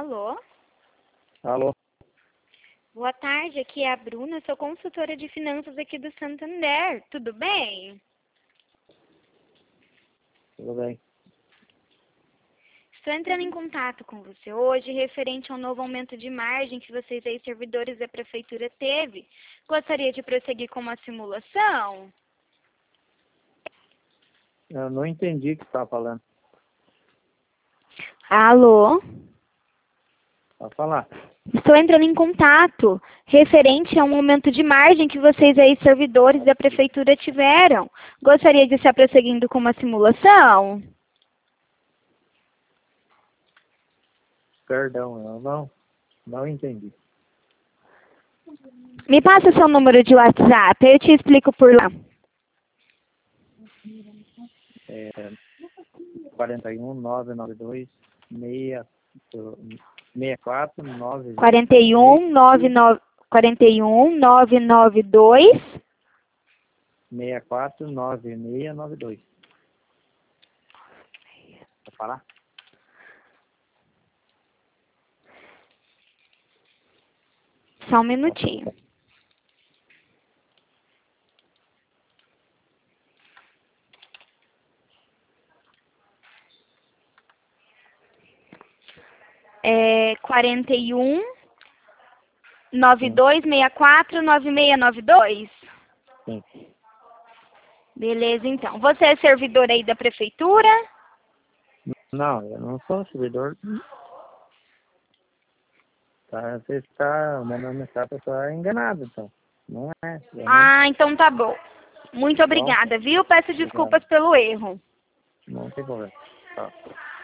Alô? Alô? Boa tarde, aqui é a Bruna, sou consultora de finanças aqui do Santander. Tudo bem? Tudo bem. Estou entrando em contato com você hoje referente ao novo aumento de margem que vocês aí, servidores da prefeitura, teve. Gostaria de prosseguir com uma simulação? Eu não entendi o que você estava falando. Alô? Pode falar. Estou entrando em contato referente a um aumento de margem que vocês aí, servidores da prefeitura, tiveram. Gostaria de estar prosseguindo com uma simulação? Perdão, eu não entendi. Me passa seu número de WhatsApp, eu te explico por lá. 41 992 64 9 41 992 64 9692. Pode falar? Só um minutinho. É 41 92 64 9692? Sim. Beleza, então. Você é servidor aí da prefeitura? Não, eu não sou servidor. Tá, você está mandando mensagem para pessoa enganada, então. Não é. Ah, então tá bom. Muito Bom, obrigada, viu? Peço obrigado. desculpas pelo erro. Não tem problema. Tá.